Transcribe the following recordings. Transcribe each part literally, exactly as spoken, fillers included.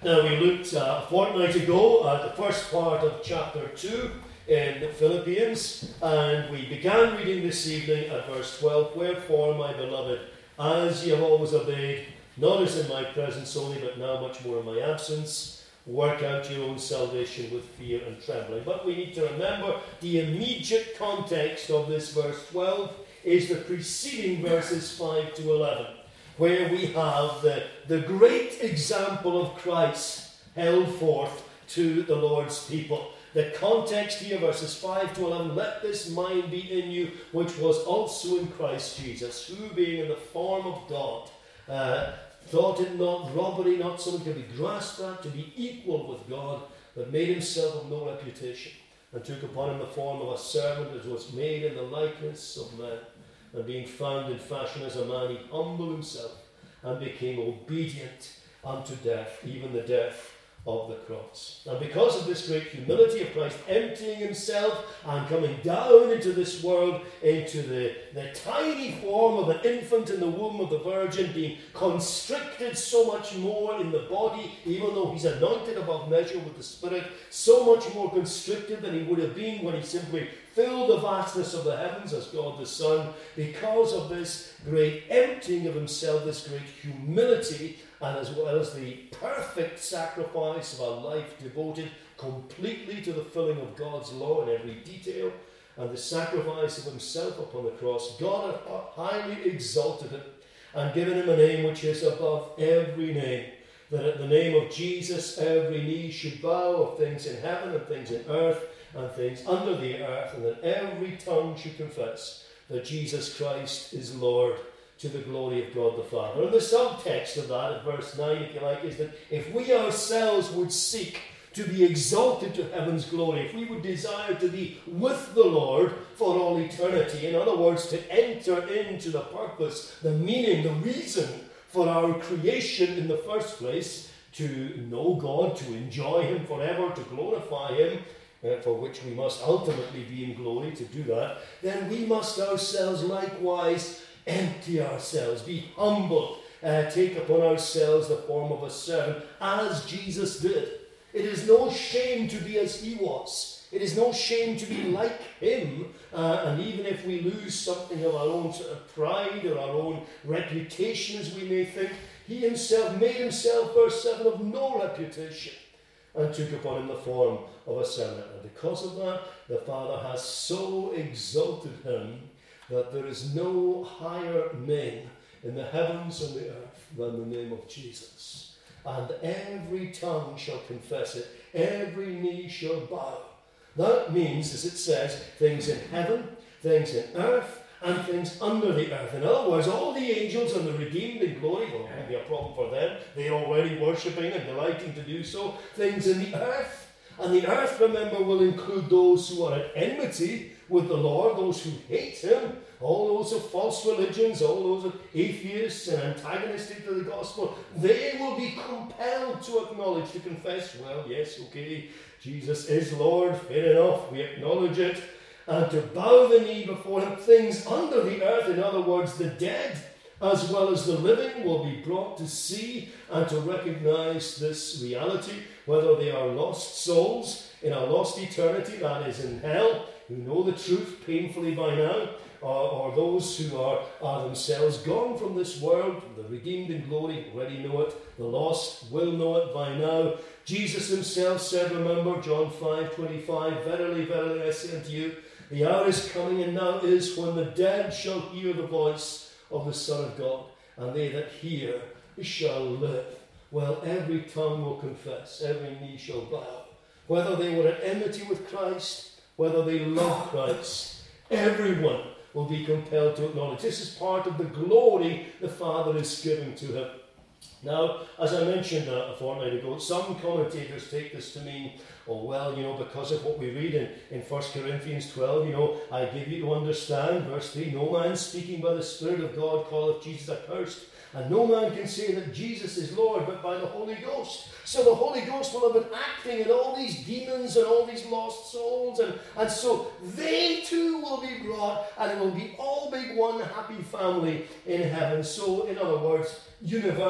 Now, we looked uh, a fortnight ago at the first part of chapter two in Philippians, and we began reading this evening at verse twelve. Wherefore, my beloved, as ye have always obeyed, not as in my presence only, but now much more in my absence, work out your own salvation with fear and trembling. But we need to remember the immediate context of this verse twelve is the preceding verses five to eleven, where we have the, the great example of Christ held forth to the Lord's people. The context here, verses five to eleven, let this mind be in you, which was also in Christ Jesus, who being in the form of God, uh, thought it not robbery, not something to be grasped at, to be equal with God, but made himself of no reputation, and took upon him the form of a servant, as was made in the likeness of men. And being found in fashion as a man, he humbled himself and became obedient unto death, even the death of the cross. And because of this great humility of Christ, emptying himself and coming down into this world, into the, the tiny form of an infant in the womb of the Virgin, being constricted so much more in the body, even though he's anointed above measure with the Spirit, so much more constricted than he would have been when he simply filled the vastness of the heavens as God the Son. Because of this great emptying of himself, this great humility, and as well as the perfect sacrifice of a life devoted completely to the filling of God's law in every detail, and the sacrifice of himself upon the cross, God had highly exalted him and given him a name which is above every name, that at the name of Jesus every knee should bow, of things in heaven and things in earth and things under the earth, and that every tongue should confess that Jesus Christ is Lord, to the glory of God the Father. And the subtext of that, at verse nine, if you like, is that if we ourselves would seek to be exalted to heaven's glory, if we would desire to be with the Lord for all eternity, in other words, to enter into the purpose, the meaning, the reason for our creation in the first place, to know God, to enjoy him forever, to glorify him, Uh, for which we must ultimately be in glory to do that, then we must ourselves likewise empty ourselves, be humble, uh, take upon ourselves the form of a servant, as Jesus did. It is no shame to be as he was. It is no shame to be like him, uh, and even if we lose something of our own sort of pride or our own reputation, as we may think, he himself made himself, verse seven, of no reputation, and took upon him the form of a servant. And because of that, the Father has so exalted him that there is no higher name in the heavens and the earth than the name of Jesus. And every tongue shall confess it, every knee shall bow. That means, as it says, things in heaven, things in earth, and things under the earth. In other words, all the angels and the redeemed in glory, well, it won't be a problem for them. They're already worshipping and delighting to do so. Things in the earth. And the earth, remember, will include those who are at enmity with the Lord, those who hate him, all those of false religions, all those of atheists and antagonistic to the gospel. They will be compelled to acknowledge, to confess, well, yes, okay, Jesus is Lord, fair enough, we acknowledge it, and to bow the knee before him. Things under the earth, in other words, the dead, as well as the living, will be brought to see and to recognize this reality, whether they are lost souls in a lost eternity, that is in hell, who know the truth painfully by now, or, or those who are, are themselves gone from this world. The redeemed in glory already know it, the lost will know it by now. Jesus himself said, remember, John five twenty-five, verily, verily, I say unto you, the hour is coming, and now is, when the dead shall hear the voice of the Son of God, and they that hear shall live. Well, every tongue will confess, every knee shall bow. Whether they were at enmity with Christ, whether they love Christ, everyone will be compelled to acknowledge. This is part of the glory the Father is giving to him. Now, as I mentioned uh, a fortnight ago, some commentators take this to mean, oh, well, you know, because of what we read in, in First Corinthians twelve, you know, I give you to understand, verse three, no man speaking by the Spirit of God calleth Jesus accursed, and no man can say that Jesus is Lord but by the Holy Ghost. So the Holy Ghost will have been acting in all these demons and all these lost souls, and, and so they too will be brought, and it will be all be one happy family in heaven. So, in other words, universal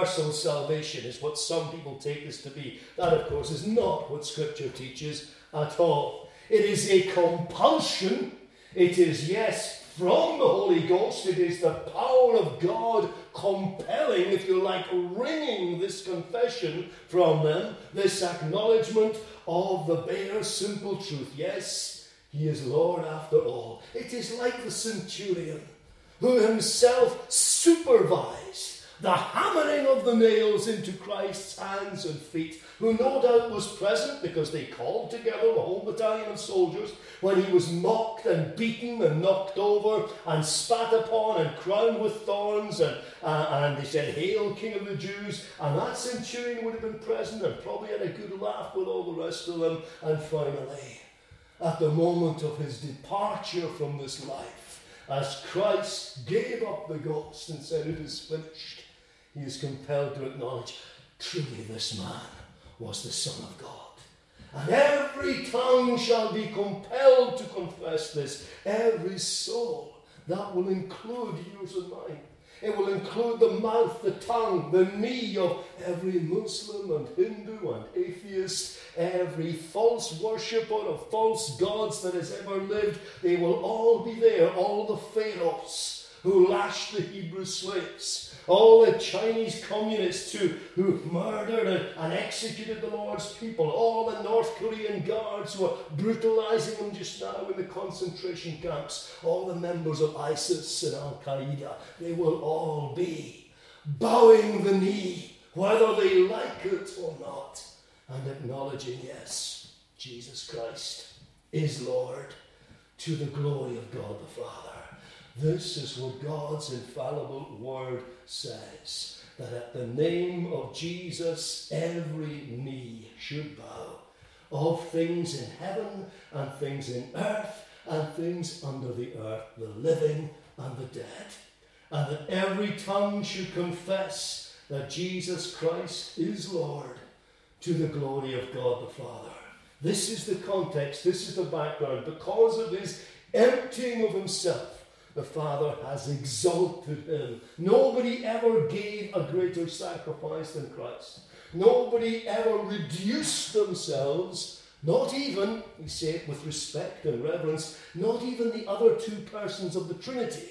salvation is what some people take this to be. That, of course, is not what Scripture teaches at all. It is a compulsion. It is, yes, from the Holy Ghost. It is the power of God compelling, if you like, wringing this confession from them, this acknowledgement of the bare, simple truth. Yes, he is Lord after all. It is like the centurion who himself supervised the hammering of the nails into Christ's hands and feet, who no doubt was present because they called together the whole battalion of soldiers when he was mocked and beaten and knocked over and spat upon and crowned with thorns, and, uh, and they said, "Hail, King of the Jews." And that centurion would have been present and probably had a good laugh with all the rest of them. And finally, at the moment of his departure from this life, as Christ gave up the ghost and said, "It is finished," he is compelled to acknowledge, truly this man was the Son of God. And every tongue shall be compelled to confess this. Every soul. That will include yours and mine. It will include the mouth, the tongue, the knee of every Muslim and Hindu and atheist, every false worshipper of false gods that has ever lived. They will all be there. All the pharaohs who lashed the Hebrew slaves, all the Chinese communists who, who murdered and, and executed the Lord's people, all the North Korean guards who are brutalizing them just now in the concentration camps, all the members of ISIS and Al-Qaeda, they will all be bowing the knee, whether they like it or not, and acknowledging, yes, Jesus Christ is Lord, to the glory of God the Father. This is what God's infallible word says, that at the name of Jesus every knee should bow, of things in heaven and things in earth and things under the earth, the living and the dead, and that every tongue should confess that Jesus Christ is Lord, to the glory of God the Father. This is the context, this is the background. Because of his emptying of himself, the Father has exalted him. Nobody ever gave a greater sacrifice than Christ. Nobody ever reduced themselves, not even, we say it with respect and reverence, not even the other two persons of the Trinity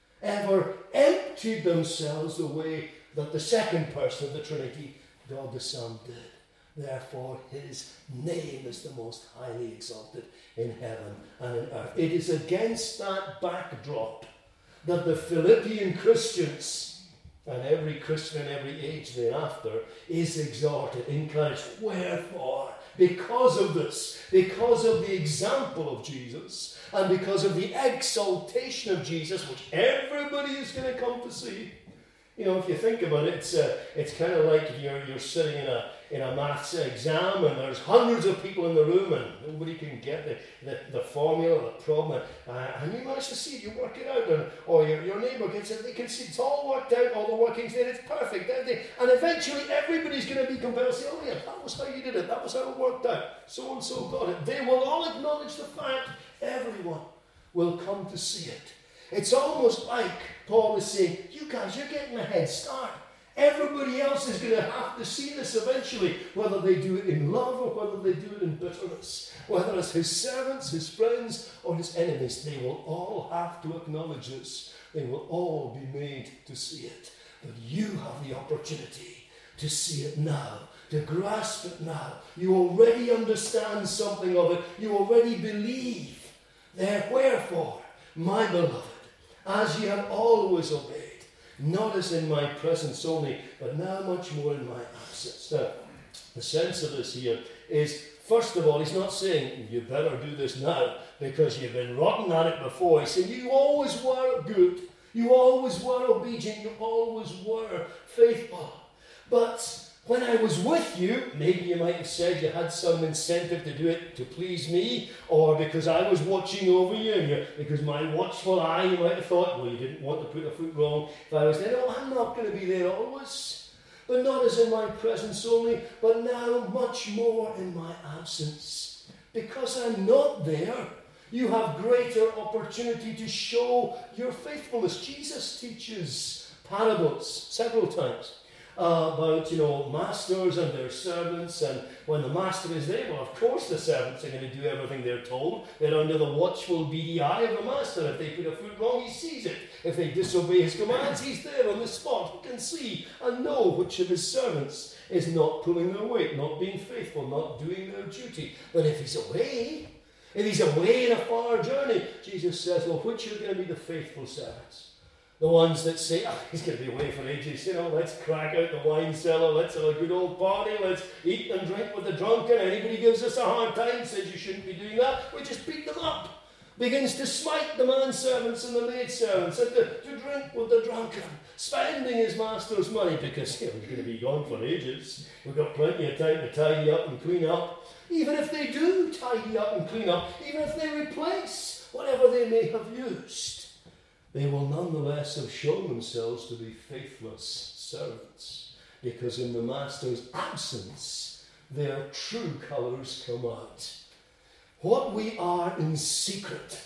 ever emptied themselves the way that the second person of the Trinity, God the Son, did. Therefore, his name is the most highly exalted in heaven and in earth. It is against that backdrop that the Philippian Christians, and every Christian in every age thereafter, is exhorted, encouraged. Wherefore, because of this, because of the example of Jesus, and because of the exaltation of Jesus, which everybody is going to come to see. You know, if you think about it, it's uh, it's kind of like you're you're sitting in a in a maths exam and there's hundreds of people in the room and nobody can get the, the, the formula, the problem, uh, and you manage to see it, you work it out, and, or your, your neighbour gets it, they can see it's all worked out, all the workings there, it's perfect, everything. And eventually everybody's going to be compelled to say, "Oh yeah, that was how you did it, that was how it worked out, so and so got it." They will all acknowledge the fact. Everyone will come to see it. It's almost like Paul is saying, you guys, you're getting a head start. Everybody else is going to have to see this eventually, whether they do it in love or whether they do it in bitterness. Whether it's his servants, his friends, or his enemies, they will all have to acknowledge this. They will all be made to see it. But you have the opportunity to see it now, to grasp it now. You already understand something of it. You already believe. There, wherefore, my beloved, as ye have always obeyed, not as in my presence only, but now much more in my absence. Now, the sense of this here is, first of all, he's not saying, you better do this now, because you've been rotten at it before. He's saying, you always were good. You always were obedient. You always were faithful. But when I was with you, maybe you might have said you had some incentive to do it to please me, or because I was watching over you, and you, because my watchful eye, you might have thought, well, you didn't want to put a foot wrong. If I was there, no, I'm not going to be there always. But not as in my presence only, but now much more in my absence. Because I'm not there, you have greater opportunity to show your faithfulness. Jesus teaches parables several times. uh, about, you know, masters and their servants, and when the master is there, well, of course the servants are going to do everything they're told. They're under the watchful, beady eye of the master. If they put a foot wrong, he sees it. If they disobey his commands, he's there on the spot. He can see and know which of his servants is not pulling their weight, not being faithful, not doing their duty. But if he's away, if he's away in a far journey, Jesus says, well, which are going to be the faithful servants? The ones that say, oh, he's going to be away for ages, you know, let's crack out the wine cellar, let's have a good old party, let's eat and drink with the drunken. Anybody gives us a hard time, says you shouldn't be doing that, we just beat them up. Begins to smite the manservants and the maidservants, and to, to drink with the drunken, spending his master's money, because, you know, he's going to be gone for ages. We've got plenty of time to tidy up and clean up. Even if they do tidy up and clean up, even if they replace whatever they may have used, they will nonetheless have shown themselves to be faithless servants, because in the master's absence, their true colours come out. What we are in secret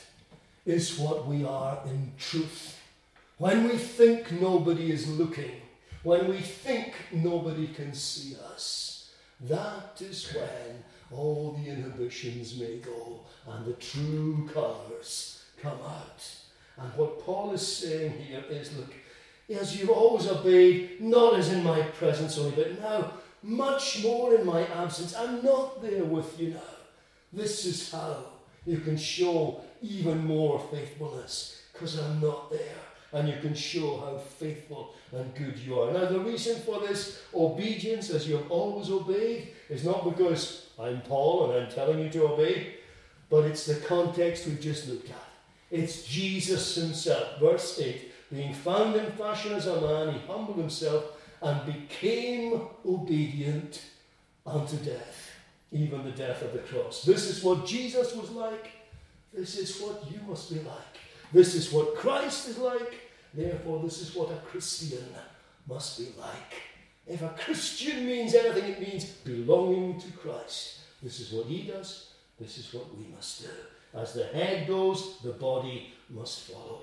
is what we are in truth. When we think nobody is looking, when we think nobody can see us, that is when all the inhibitions may go and the true colours come out. And what Paul is saying here is, look, as you've always obeyed, not as in my presence only, but now much more in my absence. I'm not there with you now. This is how you can show even more faithfulness, because I'm not there. And you can show how faithful and good you are. Now, the reason for this obedience, as you have always obeyed, is not because I'm Paul and I'm telling you to obey, but it's the context we've just looked at. It's Jesus himself. Verse eight, being found in fashion as a man, he humbled himself and became obedient unto death, even the death of the cross. This is what Jesus was like. This is what you must be like. This is what Christ is like. Therefore, this is what a Christian must be like. If a Christian means anything, it means belonging to Christ. This is what he does. This is what we must do. As the head goes, the body must follow.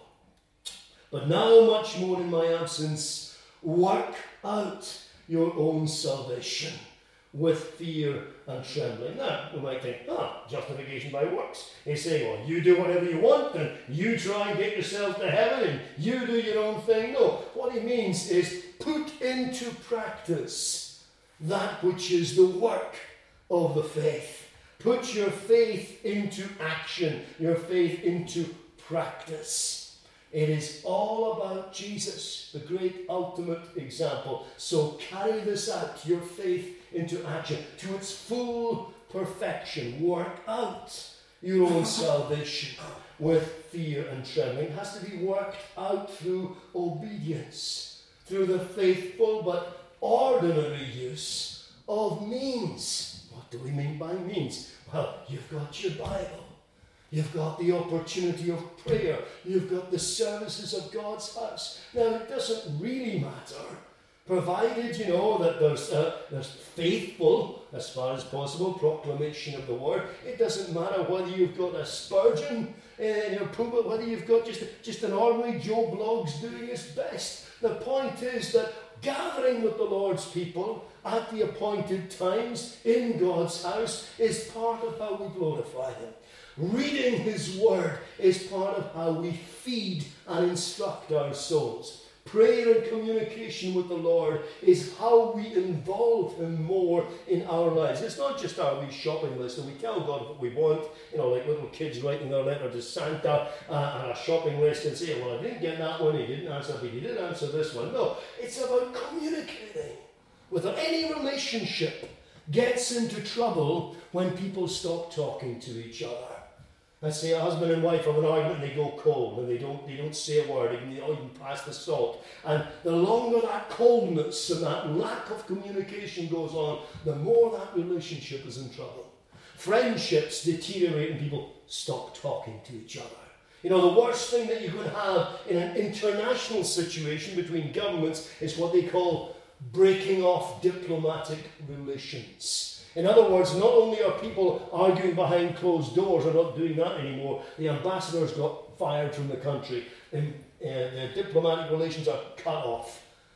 But now, much more in my absence, work out your own salvation with fear and trembling. Now, we might think, ah, justification by works. They say, well, you do whatever you want, and you try and get yourself to heaven, and you do your own thing. No, what he means is put into practice that which is the work of the faith. Put your faith into action, your faith into practice. It is all about Jesus, the great ultimate example. So carry this out, your faith into action, to its full perfection. Work out your own salvation with fear and trembling. It has to be worked out through obedience, through the faithful but ordinary use of means. What do we mean by means? Well, you've got your Bible. You've got the opportunity of prayer. You've got the services of God's house. Now, it doesn't really matter, provided, you know, that there's, uh, there's faithful, as far as possible, proclamation of the word. It doesn't matter whether you've got a Spurgeon in your pulpit, whether you've got just, just an ordinary Joe Bloggs doing his best. The point is that gathering with the Lord's people at the appointed times in God's house is part of how we glorify him. Reading his word is part of how we feed and instruct our souls. Prayer and communication with the Lord is how we involve him more in our lives. It's not just our wee shopping list, and we tell God what we want, you know, like little kids writing their letter to Santa uh, and a shopping list and say, well, I didn't get that one, he didn't answer, but he did answer this one. No, it's about communicating. Without any relationship gets into trouble when people stop talking to each other. Let's say a husband and wife have an argument and they go cold and they don't they don't say a word, even, even pass the salt. And the longer that coldness and that lack of communication goes on, the more that relationship is in trouble. Friendships deteriorate and people stop talking to each other. You know, the worst thing that you could have in an international situation between governments is what they call breaking off diplomatic relations. In other words, not only are people arguing behind closed doors, they're not doing that anymore, the ambassadors got fired from the country, and uh, the diplomatic relations are cut off.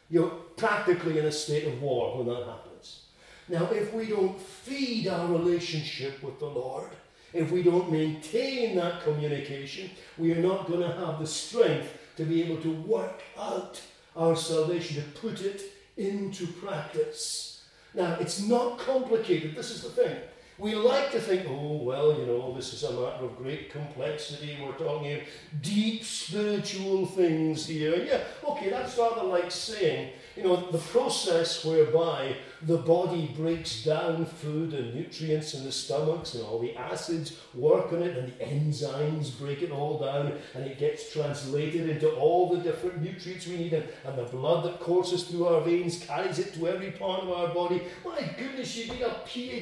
You're practically in a state of war when that happens. Now, if we don't feed our relationship with the Lord, if we don't maintain that communication, we are not going to have the strength to be able to work out our salvation, to put it into practice. Now, it's not complicated. This is the thing. We like to think, oh, well, you know, this is a matter of great complexity. We're talking deep spiritual things here. Yeah, okay, that's rather like saying, you know, the process whereby the body breaks down food and nutrients in the stomachs and all the acids work on it and the enzymes break it all down and it gets translated into all the different nutrients we need and, and the blood that courses through our veins carries it to every part of our body. My goodness, you need a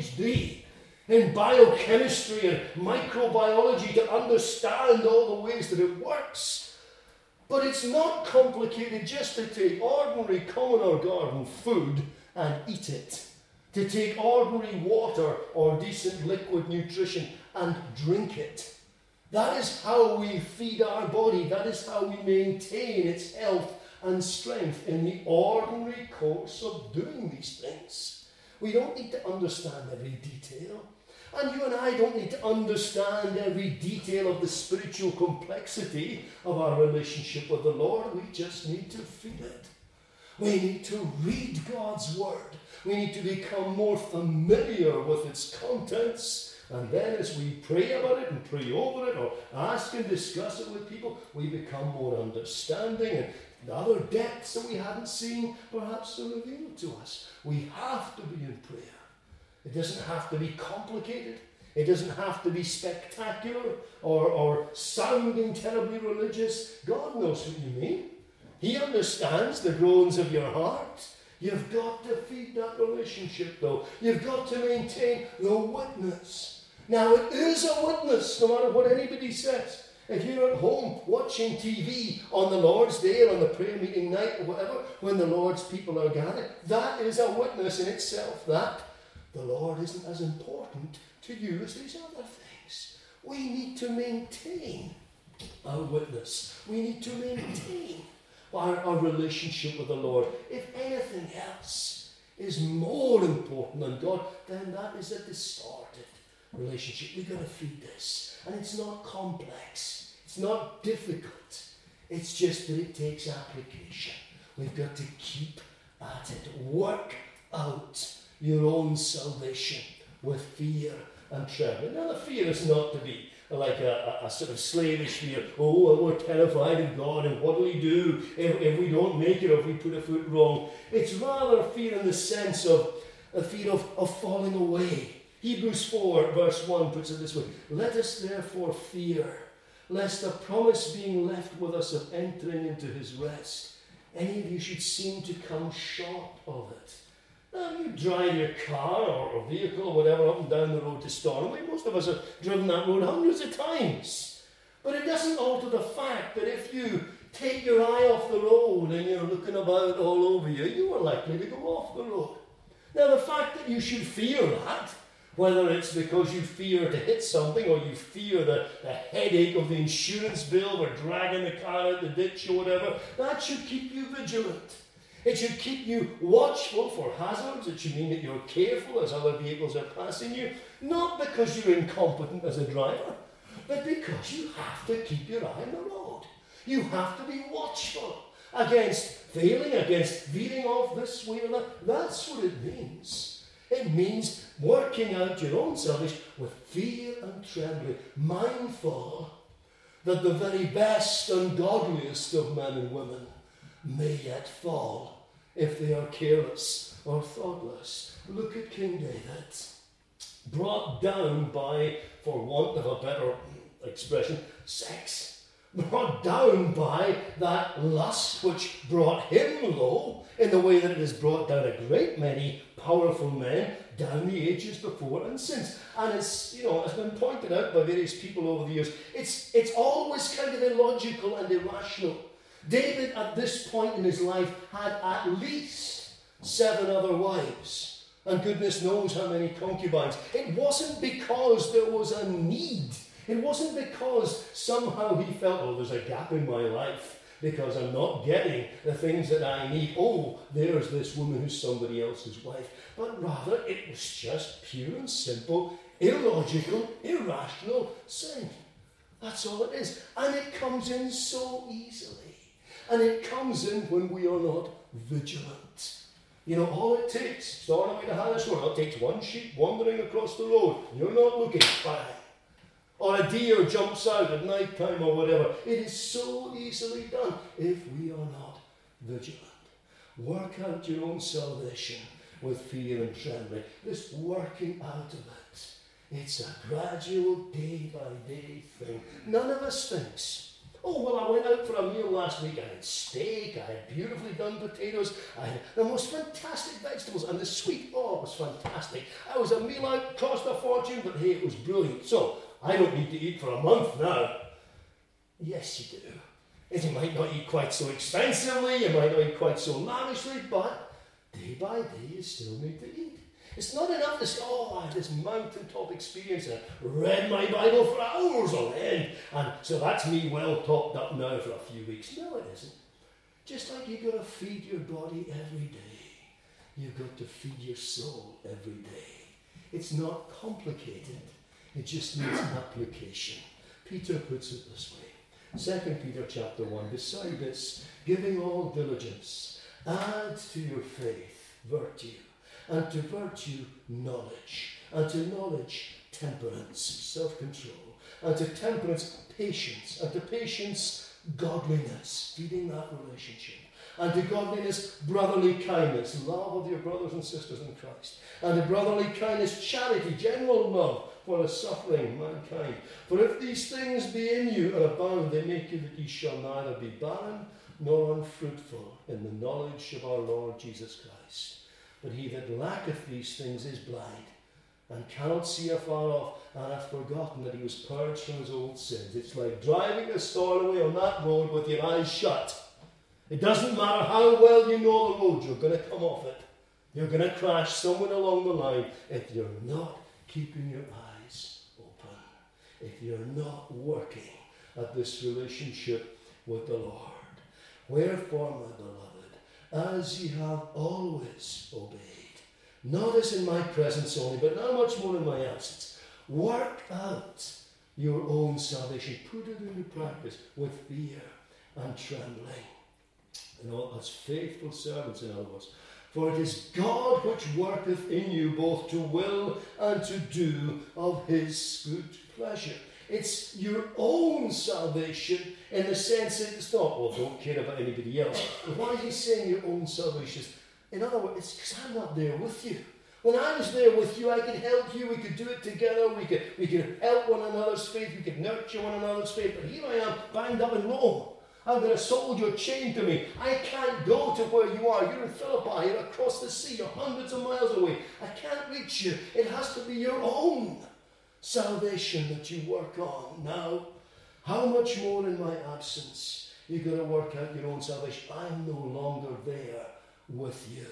PhD in biochemistry and microbiology to understand all the ways that it works. But it's not complicated just to take ordinary common or garden food and eat it. To take ordinary water or decent liquid nutrition and drink it. That is how we feed our body. That is how we maintain its health and strength in the ordinary course of doing these things. We don't need to understand every detail. And you and I don't need to understand every detail of the spiritual complexity of our relationship with the Lord. We just need to feed it. We need to read God's Word. We need to become more familiar with its contents. And then as we pray about it and pray over it or ask and discuss it with people, we become more understanding and the other depths that we haven't seen perhaps are revealed to us. We have to be in prayer. It doesn't have to be complicated. It doesn't have to be spectacular or, or sounding terribly religious. God knows what you mean. He understands the groans of your heart. You've got to feed that relationship, though. You've got to maintain the witness. Now, it is a witness, no matter what anybody says. If you're at home watching T V on the Lord's Day or on the prayer meeting night or whatever, when the Lord's people are gathered, that is a witness in itself. That the Lord isn't as important to you as these other things. We need to maintain our witness. We need to maintain our, our relationship with the Lord. If anything else is more important than God, then that is a distorted relationship. We've got to feed this. And it's not complex. It's not difficult. It's just that it takes application. We've got to keep at it. Work out your own salvation with fear and trembling. Now, the fear is not to be like a, a, a sort of slavish fear. Oh, we're terrified of God, and what do we do if, if we don't make it or if we put a foot wrong? It's rather fear in the sense of a fear of, of falling away. Hebrews four, verse one puts it this way. Let us therefore fear, lest the promise being left with us of entering into his rest, any of you should seem to come short of it. Now, you drive your car or a vehicle or whatever up and down the road to Stornoway. Most of us have driven that road hundreds of times. But it doesn't alter the fact that if you take your eye off the road and you're looking about all over you, you are likely to go off the road. Now, the fact that you should fear that, whether it's because you fear to hit something or you fear the, the headache of the insurance bill or dragging the car out the ditch or whatever, that should keep you vigilant. It should keep you watchful for hazards. It should mean that you're careful as other vehicles are passing you, not because you're incompetent as a driver, but because you have to keep your eye on the road. You have to be watchful against failing, against veering off this way or that. That's what it means. It means working out your own salvation with fear and trembling, mindful that the very best and godliest of men and women may yet fall if they are careless or thoughtless. Look at King David, brought down by, for want of a better expression, sex. Brought down by that lust which brought him low in the way that it has brought down a great many powerful men down the ages before and since. And it's, you know, has been pointed out by various people over the years, it's, it's always kind of illogical and irrational. David, at this point in his life, had at least seven other wives. And goodness knows how many concubines. It wasn't because there was a need. It wasn't because somehow he felt, oh, there's a gap in my life. because I'm not getting the things that I need. Oh, there's this woman who's somebody else's wife. But rather, it was just pure and simple, illogical, irrational sin. That's all it is. And it comes in so easily. And it comes in when we are not vigilant. You know, all it takes, starting away to Hannah's, it takes one sheep wandering across the road. You're not looking, bang. Or a deer jumps out at night time or whatever. It is so easily done if we are not vigilant. Work out your own salvation with fear and trembling. This working out of it. It's a gradual, day-by-day thing. None of us thinks, oh, well, I went out for a meal last week. I had steak, I had beautifully done potatoes, I had the most fantastic vegetables, and the sweet, oh, it was fantastic. I was a meal out, cost a fortune, but hey, it was brilliant. So, I don't need to eat for a month now. Yes, you do. And you might not eat quite so expensively, you might not eat quite so lavishly, but day by day you still need to eat. It's not enough to say, oh, I had this mountaintop experience and I read my Bible for hours on end, and so that's me well topped up now for a few weeks. No, it isn't. Just like you've got to feed your body every day, you've got to feed your soul every day. It's not complicated. It just needs application. Peter puts it this way. Second Peter chapter one, beside this, giving all diligence, add to your faith virtue, and to virtue knowledge, and to knowledge temperance, self-control, and to temperance patience, and to patience godliness, feeding that relationship, and to godliness brotherly kindness, love of your brothers and sisters in Christ, and to brotherly kindness charity, general love for the suffering mankind. For if these things be in you and abound, they make you that ye shall neither be barren nor unfruitful in the knowledge of our Lord Jesus Christ. But he that lacketh these things is blind, and cannot see afar off, and hath forgotten that he was purged from his old sins. It's like driving a storm away on that road with your eyes shut. It doesn't matter how well you know the road, you're going to come off it. You're going to crash somewhere along the line if you're not keeping your eyes open, if you're not working at this relationship with the Lord. Wherefore, my beloved, as ye have always obeyed, not as in my presence only, but now much more in my absence, work out your own salvation. Put it into practice with fear and trembling. And all as faithful servants, in other words. For it is God which worketh in you both to will and to do of his good pleasure. It's your own salvation in the sense that it's not, well, don't care about anybody else. But why is he saying your own salvation? In other words, it's because I'm not there with you. When I was there with you, I could help you, we could do it together, we could, we could help one another's faith, we could nurture one another's faith. But here I am, banged up in Rome. I've got a soldier chained to me. I can't go to where you are. You're in Philippi, you're across the sea, you're hundreds of miles away. I can't reach you. It has to be your own salvation that you work on. Now, how much more in my absence you've got to work out your own salvation? I'm no longer there with you.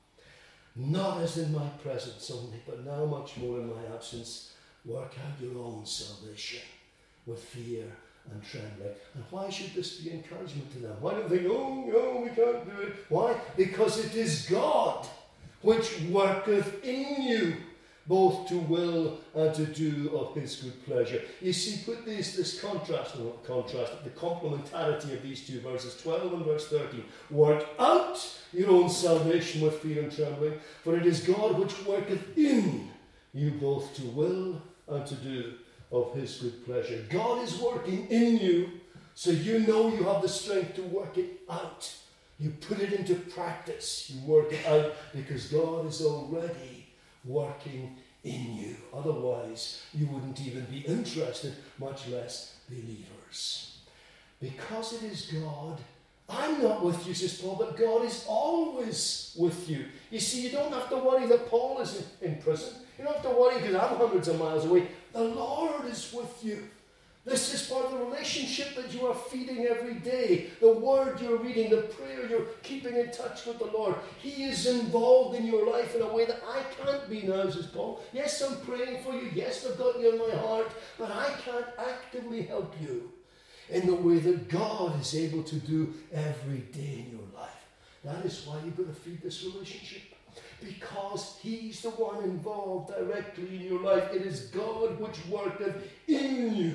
Not as in my presence only, but now much more in my absence. Work out your own salvation with fear and trembling. And why should this be encouragement to them? Why don't they think, oh, no, we can't do it? Why? Because it is God which worketh in you both to will and to do of his good pleasure. You see, put these, this contrast, not contrast, the complementarity of these two verses, twelve and verse thirteen. Work out your own salvation with fear and trembling, for it is God which worketh in you both to will and to do of his good pleasure. God is working in you, so you know you have the strength to work it out. You put it into practice. You work it out because God is already working in you. Otherwise, you wouldn't even be interested, much less believers. Because it is God, I'm not with you, says Paul, but God is always with you. You see, you don't have to worry that Paul is in, in prison. You don't have to worry because I'm hundreds of miles away. The Lord is with you. This is part of the relationship that you are feeding every day. The word you're reading, the prayer you're keeping in touch with the Lord. He is involved in your life in a way that I can't be now, says Paul. Yes, I'm praying for you. Yes, I've got you in my heart. But I can't actively help you in the way that God is able to do every day in your life. That is why you've got to feed this relationship. Because he's the one involved directly in your life. It is God which worketh in you,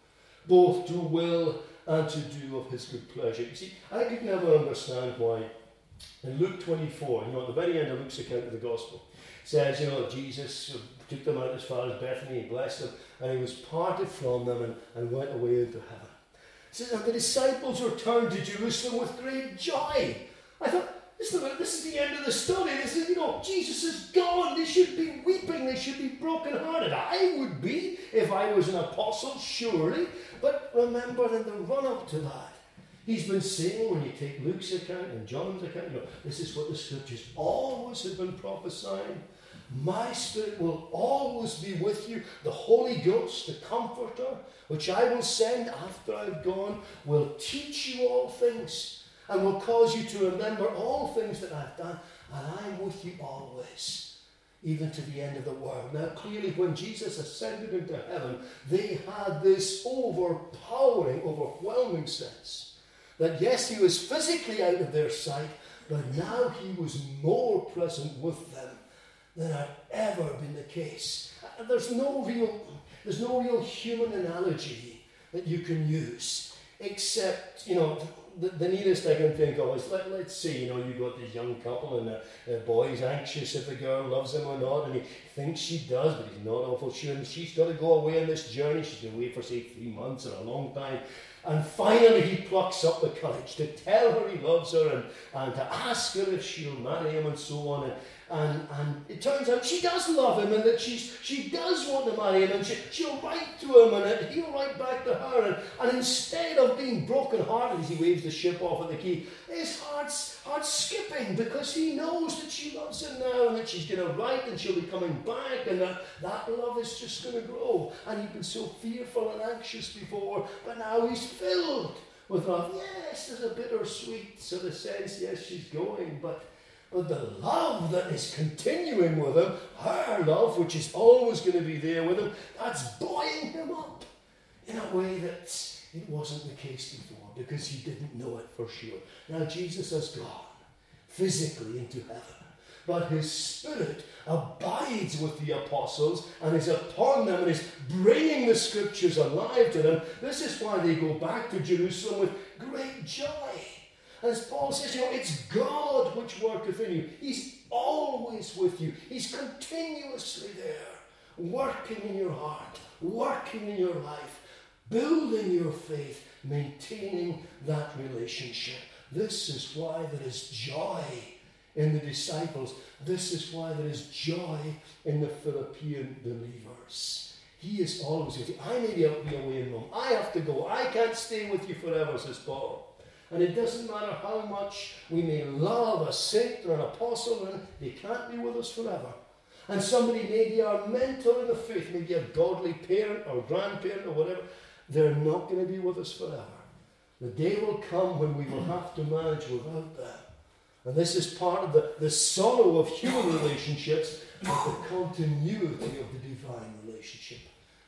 both to will and to do of his good pleasure. You see, I could never understand why in Luke twenty-four, you know, at the very end of Luke's account of the gospel, says, you know, Jesus took them out as far as Bethany, he blessed them, and he was parted from them and, and went away into heaven. It says, and the disciples returned to Jerusalem with great joy. I thought, this is, the, this is the end of the story. This is, you know, Jesus is gone. They should be weeping. They should be brokenhearted. I would be if I was an apostle, surely. But remember, in the run-up to that, he's been saying, when you take Luke's account and John's account, you know, this is what the scriptures always have been prophesying. My Spirit will always be with you. The Holy Ghost, the Comforter, which I will send after I've gone, will teach you all things and will cause you to remember all things that I've done. And I'm with you always, even to the end of the world. Now, clearly, when Jesus ascended into heaven, they had this overpowering, overwhelming sense that, yes, he was physically out of their sight, but now he was more present with them than had ever been the case. There's no real, there's no real human analogy that you can use, except, you know, the, the nearest I can think of is, let, let's say, you know, you've got this young couple and the, the boy's anxious if the girl loves him or not, and he thinks she does, but he's not awful sure, and she's got to go away on this journey. She's been away for, say, three months or a long time. And finally he plucks up the courage to tell her he loves her and, and to ask her if she'll marry him and so on. And, and, and it turns out she does love him and that she's, she does want to marry him, and she, she'll write to him and he'll write back to her. And, and instead of being broken-hearted as he waves the ship off at the quay, his heart's, heart's skipping because he knows that she loves him now and that she's going to write and she'll be coming back and that, that love is just going to grow. And he'd been so fearful and anxious before, but now he's filled with love. Yes, there's a bittersweet sort of sense, yes, she's going, but But the love that is continuing with him, her love, which is always going to be there with him, that's buoying him up in a way that it wasn't the case before, because he didn't know it for sure. Now Jesus has gone physically into heaven, but his Spirit abides with the apostles and is upon them and is bringing the scriptures alive to them. This is why they go back to Jerusalem with great joy. As Paul says, you know, it's God which worketh in you. He's always with you. He's continuously there, working in your heart, working in your life, building your faith, maintaining that relationship. This is why there is joy in the disciples. This is why there is joy in the Philippian believers. He is always with you. I may be away in Rome. I have to go. I can't stay with you forever, says Paul. And it doesn't matter how much we may love a saint or an apostle, and they can't be with us forever. And somebody may be our mentor in the faith, maybe a godly parent or grandparent or whatever. They're not going to be with us forever. The day will come when we will have to manage without them. And this is part of the, the sorrow of human relationships, but the continuity of the divine relationship.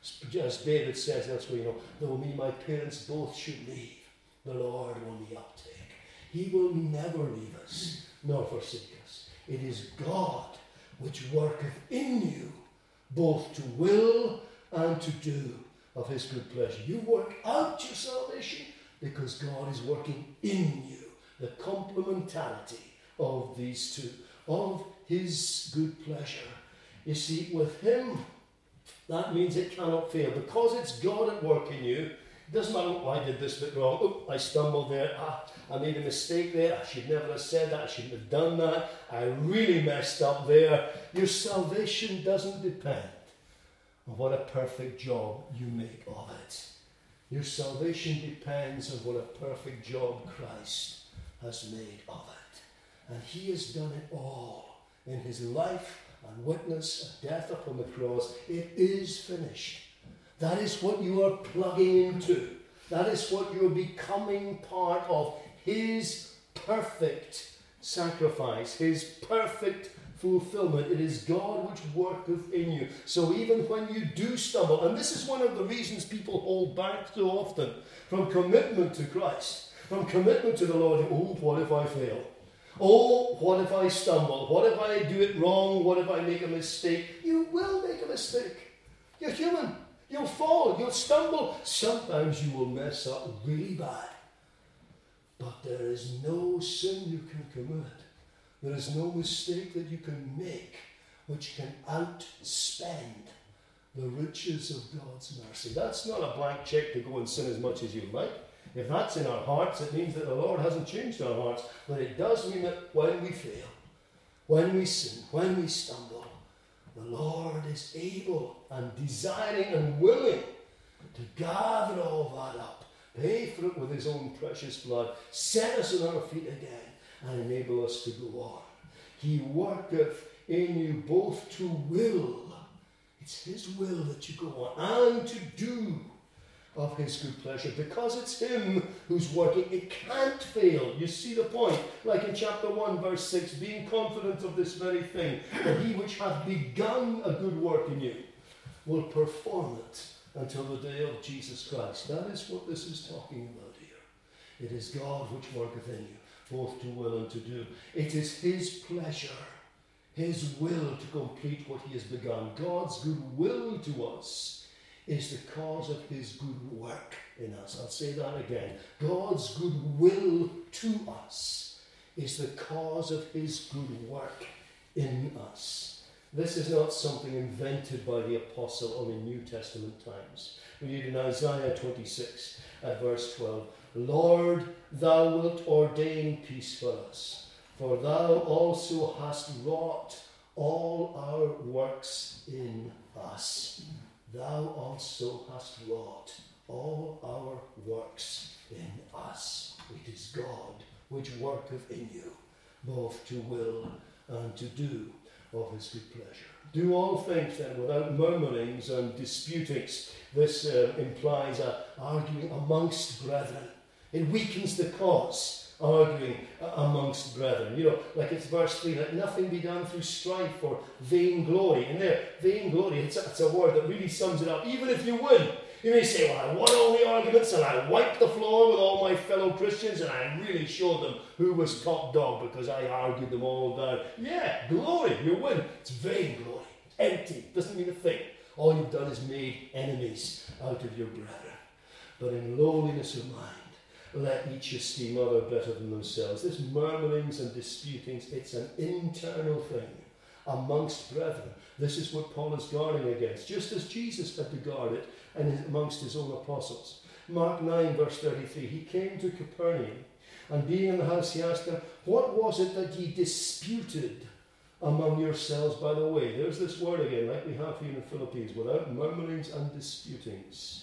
As David says elsewhere, you know, though me and my parents both should leave, the Lord will be uptake. He will never leave us nor forsake us. It is God which worketh in you both to will and to do of his good pleasure. You work out your salvation because God is working in you. The complementarity of these two, of his good pleasure. You see, with him, that means it cannot fail. Because it's God at work in you, it doesn't matter, oh, I did this bit wrong, oh, I stumbled there, ah, I made a mistake there, I should never have said that, I shouldn't have done that, I really messed up there. Your salvation doesn't depend on what a perfect job you make of it. Your salvation depends on what a perfect job Christ has made of it. And he has done it all in his life and witness and death upon the cross. It is finished. That is what you are plugging into. That is what you're becoming part of. His perfect sacrifice, his perfect fulfillment. It is God which worketh in you. So even when you do stumble, and this is one of the reasons people hold back so often from commitment to Christ, from commitment to the Lord. Oh, what if I fail? Oh, what if I stumble? What if I do it wrong? What if I make a mistake? You will make a mistake. You're human. You'll fall. You'll stumble. Sometimes you will mess up really bad. But there is no sin you can commit. There is no mistake that you can make which can outspend the riches of God's mercy. That's not a blank check to go and sin as much as you like. If that's in our hearts, it means that the Lord hasn't changed our hearts. But it does mean that when we fail, when we sin, when we stumble, the Lord is able and desiring and willing to gather all that up, pay for it with his own precious blood, set us on our feet again, and enable us to go on. He worketh in you both to will. It's his will that you go on, and to do of his good pleasure. Because it's him who's working, it can't fail. You see the point? Like in chapter one, verse six, being confident of this very thing, that he which hath begun a good work in you will perform it until the day of Jesus Christ. That is what this is talking about here. It is God which worketh in you, both to will and to do. It is his pleasure, his will to complete what he has begun. God's good will to us is the cause of his good work in us. I'll say that again. God's good will to us is the cause of his good work in us. This is not something invented by the apostle or in New Testament times. We read in Isaiah twenty-six at verse twelve, Lord, thou wilt ordain peace for us, for thou also hast wrought all our works in us. Thou also hast wrought all our works in us. It is God which worketh in you, both to will and to do of his good pleasure. Do all things then without murmurings and disputings. This uh, implies a arguing amongst brethren. It weakens the cause, arguing amongst brethren. You know, like it's verse three, let nothing be done through strife or vainglory. And there, vainglory, it's a, it's a word that really sums it up. Even if you win, you may say, well, I won all the arguments and I wiped the floor with all my fellow Christians and I really showed them who was top dog because I argued them all down. Yeah, glory, you win. It's vainglory. Empty. Doesn't mean a thing. All you've done is made enemies out of your brethren. But in lowliness of mind, let each esteem other better than themselves. This murmurings and disputings, it's an internal thing amongst brethren. This is what Paul is guarding against, just as Jesus had to guard it and amongst his own apostles. Mark nine, verse thirty-three, he came to Capernaum, and being in the house, he asked them, what was it that ye disputed among yourselves by the way? There's this word again, like we have here in the Philippines, without murmurings and disputings.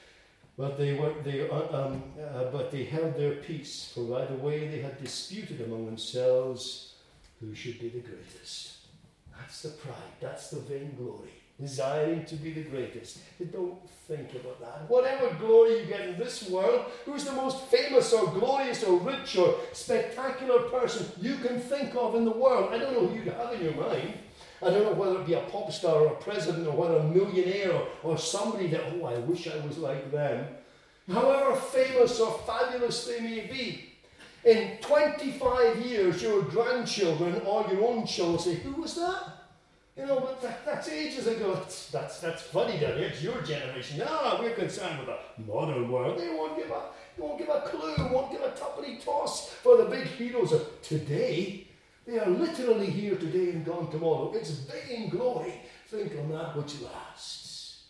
But they were they um, uh, but they held their peace, for by the way they had disputed among themselves who should be the greatest. That's the pride, that's the vainglory, desiring to be the greatest. You don't think about that. Whatever glory you get in this world, who's the most famous or glorious or rich or spectacular person you can think of in the world? I don't know who you have in your mind. I don't know whether it be a pop star or a president or whether a millionaire or, or somebody that, oh, I wish I was like them. However famous or fabulous they may be, in twenty-five years, your grandchildren or your own children say, who was that? You know, but that, that's ages ago. That's, that's, that's funny, that it's your generation. Ah, we're concerned with the modern world. They won't give a, they won't give a clue, won't give a tuppenny toss for the big heroes of today. They are literally here today and gone tomorrow. It's vainglory. Think on that which lasts.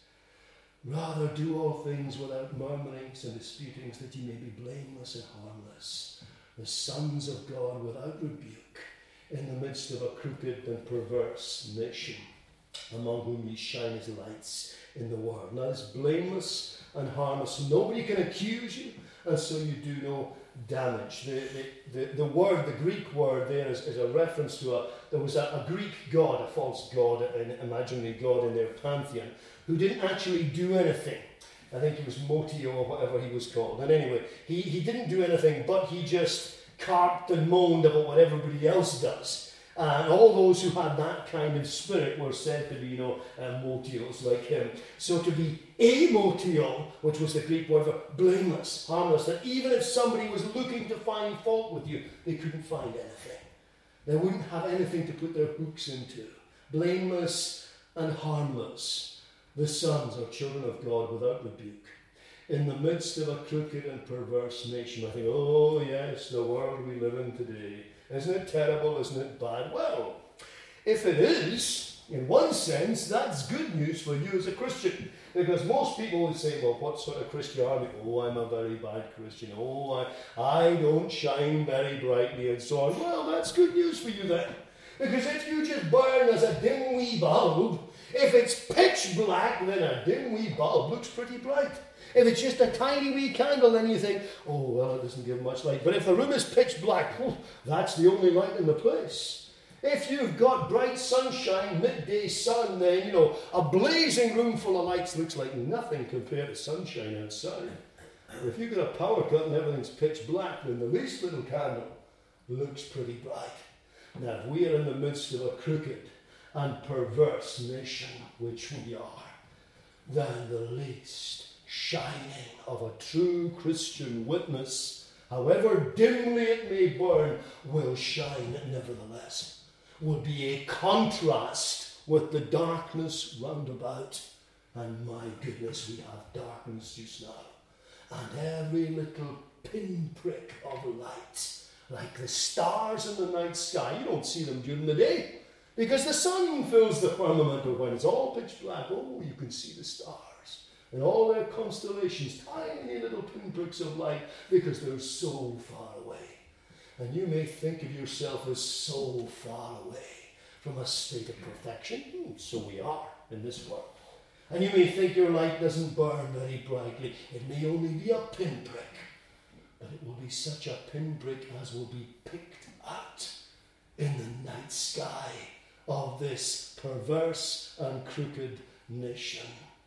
Rather do all things without murmurings and disputings, that ye may be blameless and harmless, the sons of God without rebuke, in the midst of a crooked and perverse nation, among whom ye shine as lights in the world. Now it's blameless and harmless. Nobody can accuse you, and so you do no damage. The, the, the, the word, the Greek word there is, is a reference to a, there was a, a Greek god, a false god, an imaginary god in their pantheon, who didn't actually do anything. I think he was Motio or whatever he was called. And anyway, he, he didn't do anything, but he just carped and moaned about what everybody else does. And all those who had that kind of spirit were said to be, you know, uh, motios like him. So to be amotio, which was the Greek word for blameless, harmless, that even if somebody was looking to find fault with you, they couldn't find anything. They wouldn't have anything to put their hooks into. Blameless and harmless, the sons or children of God without rebuke. In the midst of a crooked and perverse nation, I think, oh yes, the world we live in today. Isn't it terrible? Isn't it bad? Well, if it is, in one sense, that's good news for you as a Christian. Because most people would say, well, what sort of Christian are you? Oh, I'm a very bad Christian. Oh, I, I don't shine very brightly and so on. Well, that's good news for you then. Because if you just burn as a dim wee bulb, if it's pitch black, then a dim wee bulb looks pretty bright. If it's just a tiny wee candle, then you think, oh, well, it doesn't give much light. But if the room is pitch black, oh, that's the only light in the place. If you've got bright sunshine, midday sun, then, you know, a blazing room full of lights looks like nothing compared to sunshine outside. But if you've got a power cut and everything's pitch black, then the least little candle looks pretty bright. Now, if we are in the midst of a crooked and perverse nation, which we are, then the least shining of a true Christian witness, however dimly it may burn, will shine nevertheless, will be a contrast with the darkness round about. And my goodness, we have darkness just now. And every little pinprick of light, like the stars in the night sky, you don't see them during the day, because the sun fills the firmament, but when it's all pitch black, oh, you can see the stars. And all their constellations, tiny little pinpricks of light, because they're so far away. And you may think of yourself as so far away from a state of perfection. Hmm, so we are in this world. And you may think your light doesn't burn very brightly. It may only be a pinprick. But it will be such a pinprick as will be picked out in the night sky of this perverse and crooked nation,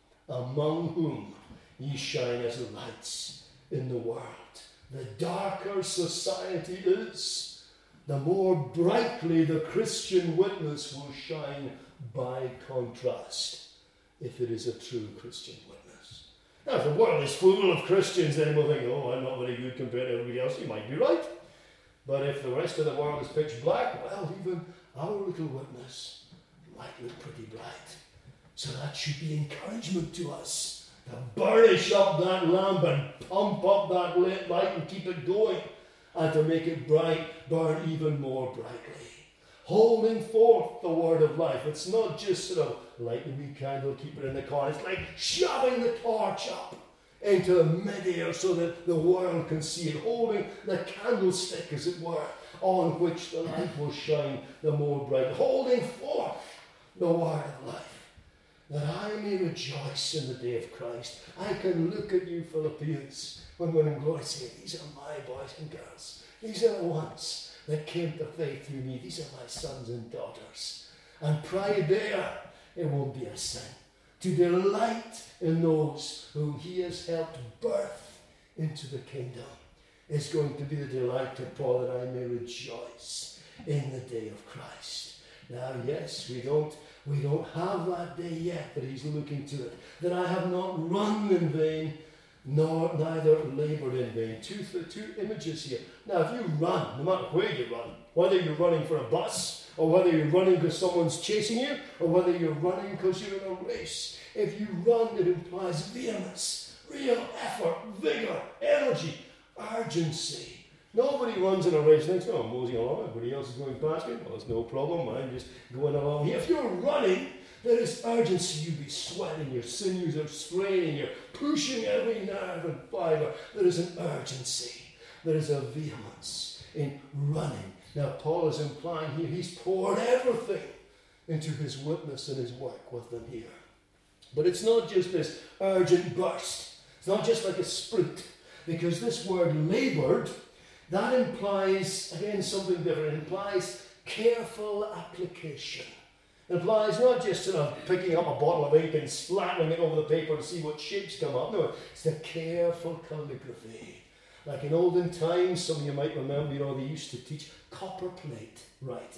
among whom ye shine as lights in the world. The darker society is, the more brightly the Christian witness will shine by contrast, if it is a true Christian witness. Now, if the world is full of Christians, then we'll think, oh, I'm not very good compared to everybody else. You might be right. But if the rest of the world is pitch black, well, even our little witness might look pretty bright. So that should be encouragement to us, to burnish up that lamp and pump up that lit light and keep it going, and to make it bright, burn even more brightly. Holding forth the word of life. It's not just sort of light the wee candle, keep it in the corner. It's like shoving the torch up into mid-air so that the world can see it, holding the candlestick, as it were, on which the light will shine the more bright. Holding forth the word of life, that I may rejoice in the day of Christ. I can look at you, Philippians, when we're in glory, say, these are my boys and girls. These are the ones that came to faith through me. These are my sons and daughters. And pride there, it won't be a sin. To delight in those whom he has helped birth into the kingdom is going to be the delight of Paul, that I may rejoice in the day of Christ. Now, yes, we don't We don't have that day yet, but he's looking to it. That I have not run in vain, nor neither laboured in vain. Two, two images here. Now, if you run, no matter where you run, whether you're running for a bus, or whether you're running because someone's chasing you, or whether you're running because you're in a race, if you run, it implies vehemence, real effort, vigour, energy, urgency. Nobody runs in a race and thinks, oh, I'm moseying along, everybody else is going past me. Well, it's no problem, I'm just going along here. If you're running, there is urgency. You'll be sweating, your sinews are straining, you're pushing every nerve and fibre. There is an urgency. There is a vehemence in running. Now, Paul is implying here he's poured everything into his witness and his work with them here. But it's not just this urgent burst. It's not just like a sprint, because this word laboured, that implies, again, something different. It implies careful application. It implies not just sort of picking up a bottle of ink and splattering it over the paper to see what shapes come up. No, it's a careful calligraphy. Like in olden times, some of you might remember, you know, they used to teach copper plate writing.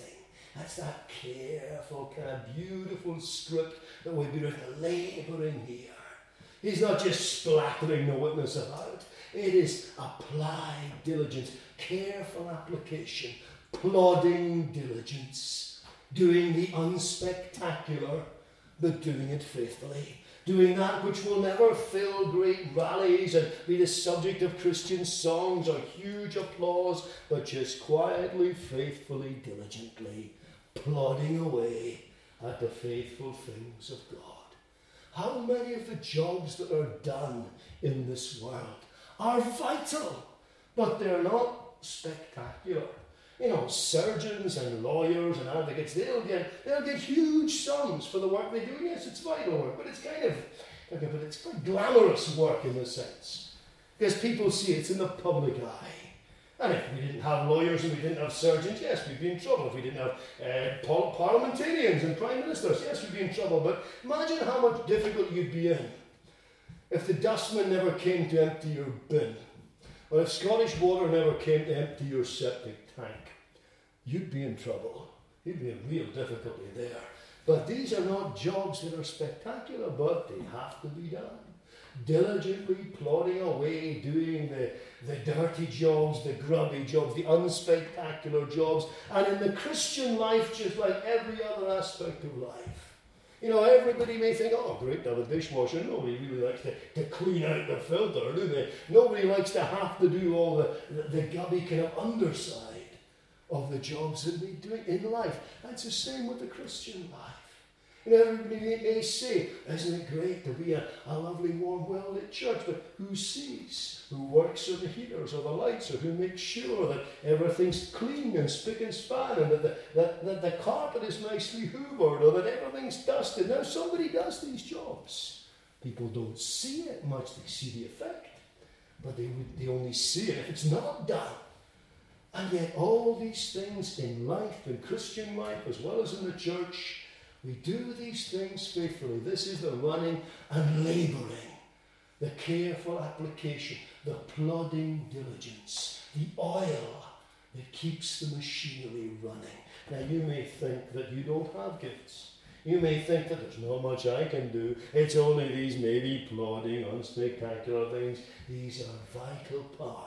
That's that careful, kind of beautiful script that will be written, labouring here. He's not just splattering the witness about. It is applied diligence, careful application, plodding diligence, doing the unspectacular, but doing it faithfully. Doing that which will never fill great rallies and be the subject of Christian songs or huge applause, but just quietly, faithfully, diligently plodding away at the faithful things of God. How many of the jobs that are done in this world are vital, but they're not spectacular? You know, surgeons and lawyers and advocates, they'll get they'll get huge sums for the work they do. Yes, it's vital work, but it's kind of, but it's quite glamorous work in a sense, because people see it's in the public eye. And if we didn't have lawyers and we didn't have surgeons, yes, we'd be in trouble. If we didn't have uh, par- parliamentarians and prime ministers, yes, we'd be in trouble. But imagine how much difficult you'd be in if the dustman never came to empty your bin, or if Scottish Water never came to empty your septic tank. You'd be in trouble. You'd be in real difficulty there. But these are not jobs that are spectacular, but they have to be done. Diligently plodding away, doing the, the dirty jobs, the grubby jobs, the unspectacular jobs. And in the Christian life, just like every other aspect of life, you know, everybody may think, oh, great to have a dishwasher. Nobody really likes to, to clean out the filter, do they? Nobody likes to have to do all the, the, the gubby kind of underside of the jobs that we're doing in life. That's the same with the Christian life. You know, everybody may say, isn't it great to be a, a lovely, warm, well-lit church? But who sees? Who works on the heaters or the lights, or who makes sure that everything's clean and spick and span, and that the, that, that the carpet is nicely hoovered, or that everything's dusted? Now, somebody does these jobs. People don't see it much. They see the effect, but they, would, they only see it if it's not done. And yet all these things in life, in Christian life, as well as in the church, we do these things faithfully. This is the running and labouring, the careful application, the plodding diligence, the oil that keeps the machinery running. Now you may think that you don't have gifts. You may think that there's not much I can do. It's only these maybe plodding, unspectacular things. These are vital parts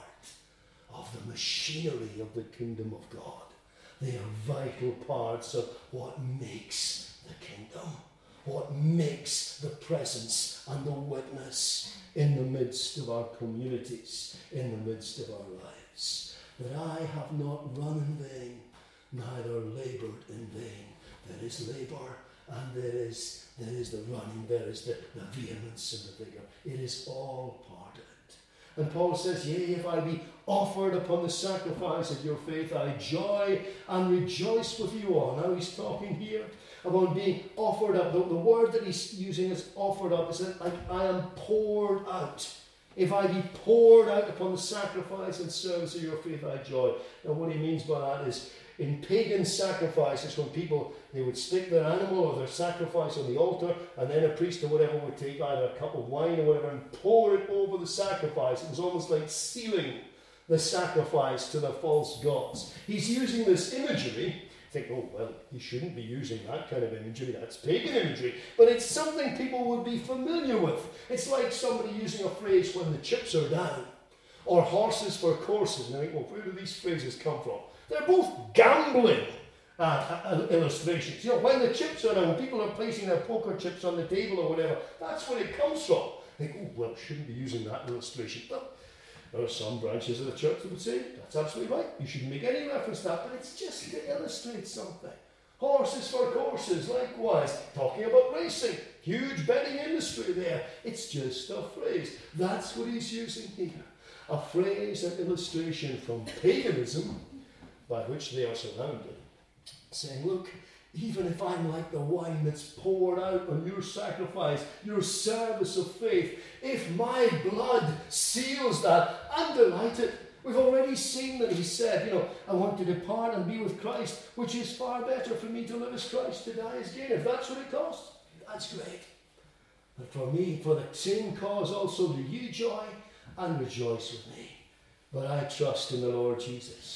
of the machinery of the kingdom of God. They are vital parts of what makes the kingdom, what makes the presence and the witness in the midst of our communities, in the midst of our lives. That I have not run in vain, neither laboured in vain. There is labour, and there is, there is the running, there is the, the vehemence and the vigour. It is all part of it. And Paul says, yea, if I be offered upon the sacrifice of your faith, I joy and rejoice with you all. Now he's talking here about being offered up. The, the word that he's using is offered up. It's like I am poured out. If I be poured out upon the sacrifice and service of your faith, I joy. Now what he means by that is, in pagan sacrifices, when people, they would stick their animal or their sacrifice on the altar, and then a priest or whatever would take either a cup of wine or whatever and pour it over the sacrifice. It was almost like sealing the sacrifice to the false gods. He's using this imagery. Think, oh, well, he shouldn't be using that kind of imagery. That's pagan imagery. But it's something people would be familiar with. It's like somebody using a phrase, when the chips are down, or horses for courses. And I think, well, where do these phrases come from? They're both gambling uh, uh, illustrations. You know, when the chips are down, when people are placing their poker chips on the table or whatever, that's where it comes from. They think, oh, well, shouldn't be using that illustration. Well, there are some branches of the church that would say, that's absolutely right. You shouldn't make any reference to that, but it's just to illustrate something. Horses for courses, likewise. Talking about racing. Huge betting industry there. It's just a phrase. That's what he's using here. A phrase, an illustration from paganism, by which they are surrounded, saying, look, even if I'm like the wine that's poured out on your sacrifice, your service of faith, if my blood seals that, I'm delighted. We've already seen that he said, you know, I want to depart and be with Christ, which is far better for me to live as Christ, to die as gain. If that's what it costs, that's great. But for me, for the same cause also, do ye joy and rejoice with me. But I trust in the Lord Jesus,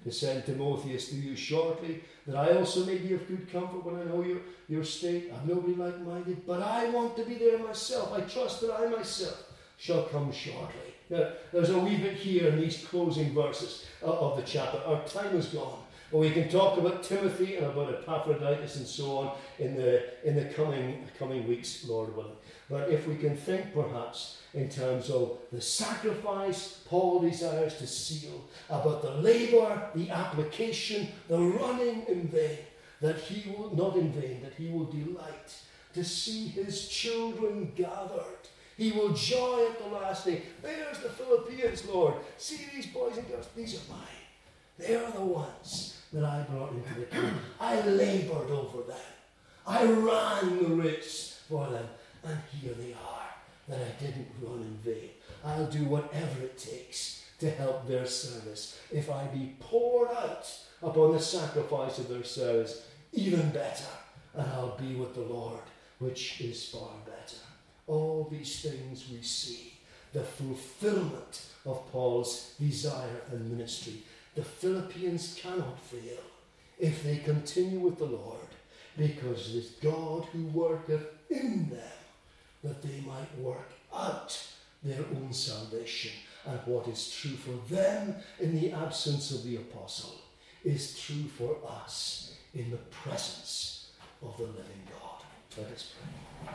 to send Timotheus to you shortly, that I also may be of good comfort when I know your, your state. I'm nobody like-minded, but I want to be there myself. I trust that I myself shall come shortly. Now, there's a wee bit here in these closing verses of the chapter. Our time is gone. But we can talk about Timothy and about Epaphroditus and so on in the in the coming coming weeks, Lord willing. But if we can think perhaps in terms of the sacrifice Paul desires to seal, about the labour, the application, the running in vain, that he will, not in vain, that he will delight to see his children gathered. He will joy at the last day. There's the Philippians, Lord. See these boys and girls, these are mine. They are the ones that I brought into the kingdom. I laboured over them. I ran the race for them. And here they are, that I didn't run in vain. I'll do whatever it takes to help their service. If I be poured out upon the sacrifice of their service, even better. And I'll be with the Lord, which is far better. All these things we see, the fulfillment of Paul's desire and ministry. The Philippians cannot fail if they continue with the Lord, because it is God who worketh in them, that they might work out their own salvation. And what is true for them in the absence of the apostle is true for us in the presence of the living God. Let us pray.